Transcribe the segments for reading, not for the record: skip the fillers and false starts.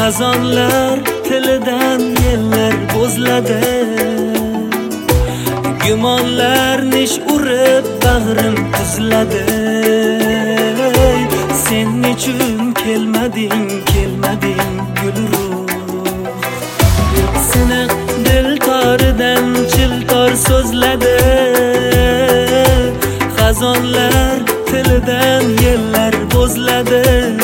Xazonlar tilidan yellar bo'zladi. Gumonlar nish urib bag'rim tuzladi. Sen nechun kelmading gulruh? Siniq dil toridan chiltor so'zladi. Xazonlar tilidan yellar bo'zladi.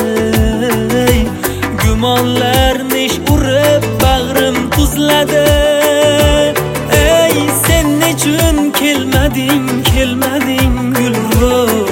Gumonlar nish urib bag'rim tuzladi. Ey sen nechun kelmading gulruh?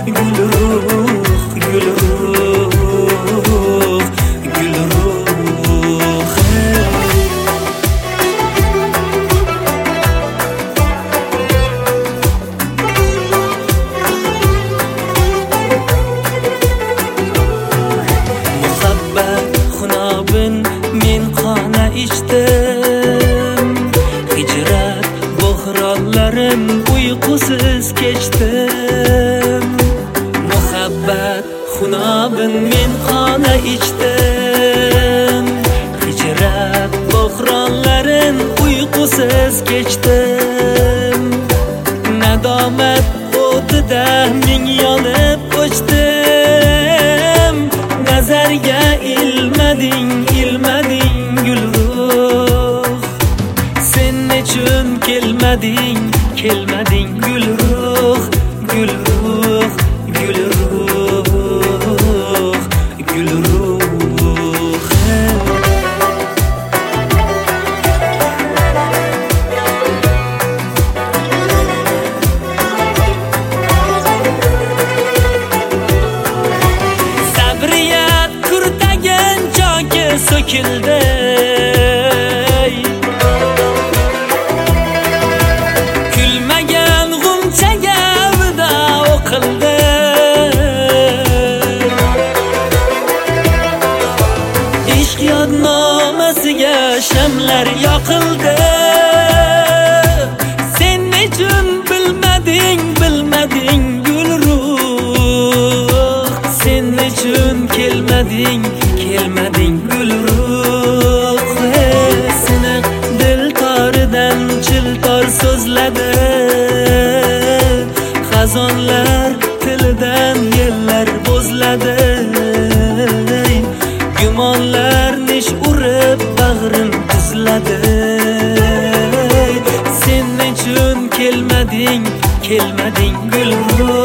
Men qona ichdim, hijrat bo'hronlarim uyqusiz kechdim. Muhabbat xunobin men qona ichdim, hijrat bo'hronlarin uyqusiz kechdim. Nadomat o'tida men yonib o'chdim. Nazarga ilmading gulruh. Sen nechun kelmading gulruh? Sabriyat kurtagan jonga so'kildi. Kulmagan g'unchaga vida o'qildi. Ishq yodnomasiga shamlar yoqildi. Sen nechun bilmading gulruh? Sen nechun kelmading gulruh? Siniq dil toridan chiltor so'zladi. Xazonlar tilidan yellar bo'zladi. Gumonlar nish urib bag'rim tuzladi. Sen nechun kelmading gulruh?